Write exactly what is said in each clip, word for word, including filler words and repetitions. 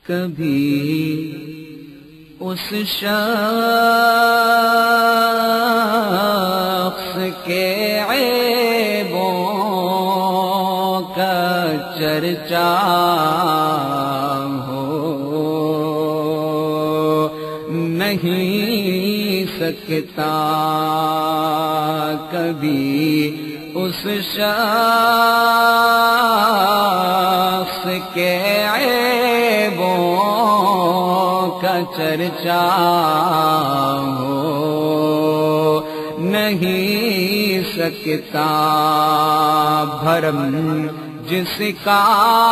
کبھی اس شخص کے عیبوں کا چرچا ہو نہیں سکتا کبھی اس شخص کے عیبوں کا چرچا ہو نہیں سکتا بھرم جس کا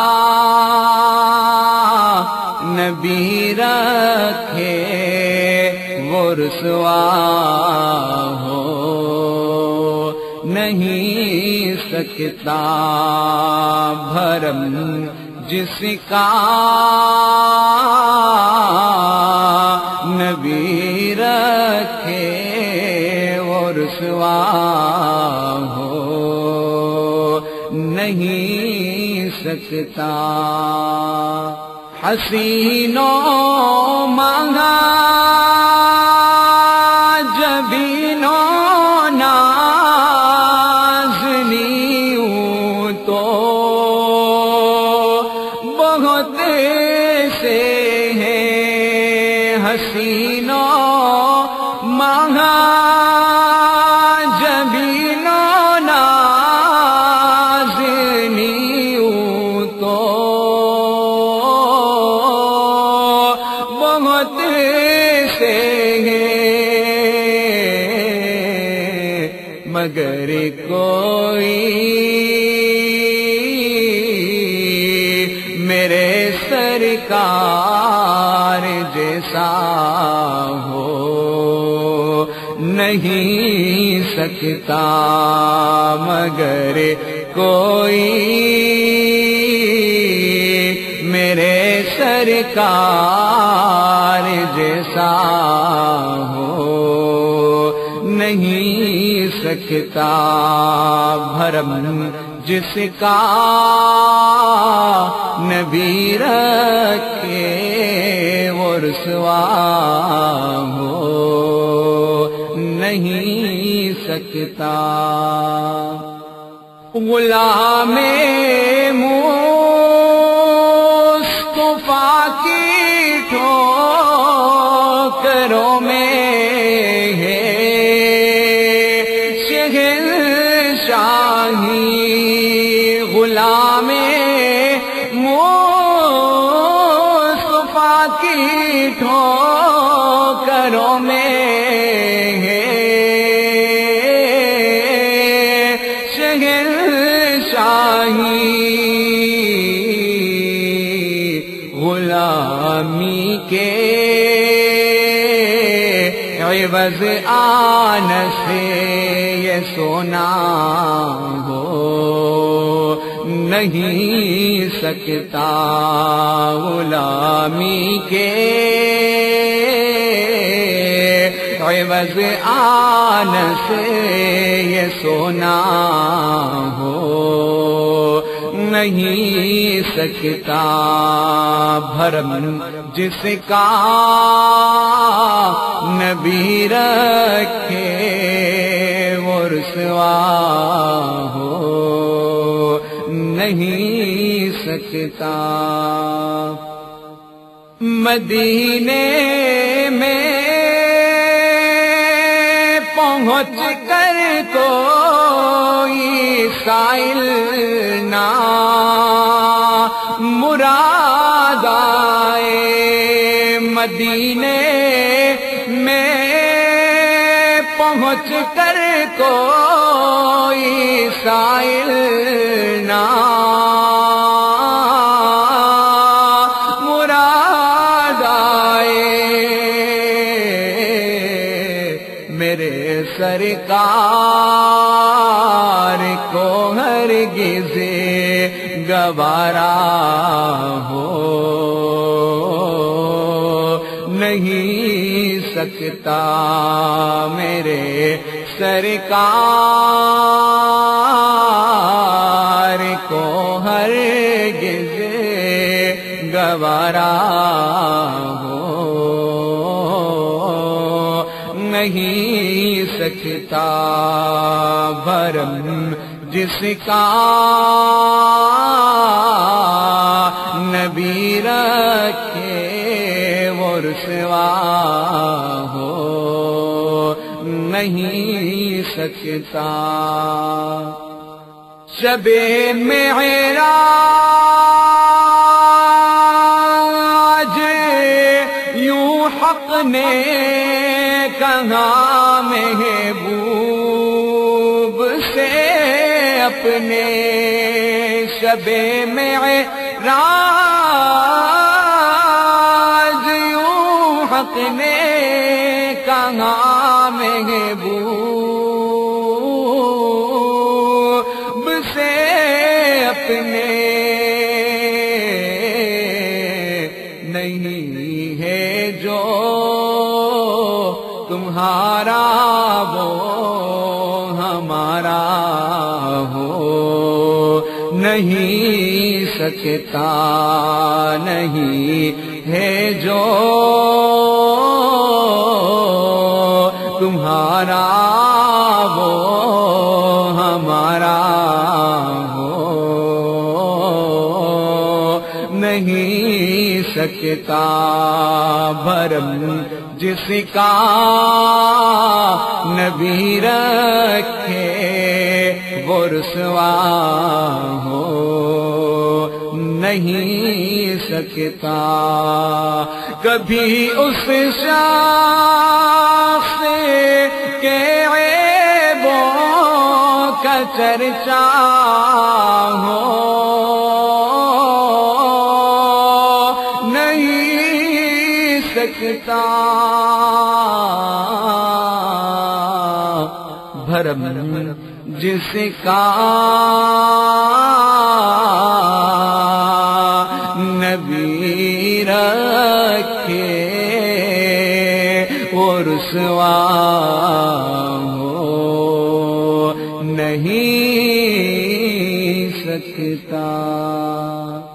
نبی رکھے وہ رسوا ہو نہیں سکتا بھرم جس کا نبی رکھے وہ رسوا ہو نہیں سکتا حسینوں مانگا جبینوں نازنیوں تو بہت سے ہیں حسینوں مانگا جبینوں نازنیوں تو بہت سے ہیں مگر کوئی میرے سرکار جیسا ہو نہیں سکتا مگر کوئی میرے سرکار جیسا ہو نہیں سکتا بھرم جس کا نبی رکھے وہ رسوا ہو نہیں سکتا غلام مصطفیٰ کی ٹھوکروں میں ہے شہنشاہی غلام مصطفیٰ کی ٹھوکروں میں ہے شہنشاہی غلامی کے عوض آن سے یہ سونا ہو نہیں سکتا غلامی کے عوض آن سے یہ سونا ہو نہیں سکتا بھرم جس کا نبی رکھے وہ رسوا ہو نہیں سکتا مدینے میں پہنچ کر کوئی سائل نہ مراد آئے مدینے میں پہنچ کر کوئی سائل نہ مراد آئے میرے سرکار کو ہرگز گوارا ہو نہیں سکتا میرے سرکار کو ہرگز گوارا ہو نہیں سکتا بھرم جس کا نبی رکھے وہ رسوا ہو نہیں سکتا شب معراج یوں حق نے کہا محبوب سے اپنے شب معراج یوں حق نے کہا محبوب سے اپنے نہیں ہے جو تمہارا وہ ہمارا ہو نہیں سکتا نہیں ہے جو تمہارا وہ ہمارا ہو نہیں سکتا بھرم جس کا نبی رکھے وہ رسوا ہو نہیں سکتا کبھی اس شخص کے عیبوں کا چرچا ہو نہیں سکتا بھرم جس کا نبی رکھے وہ رسوا ہو نہیں سکتا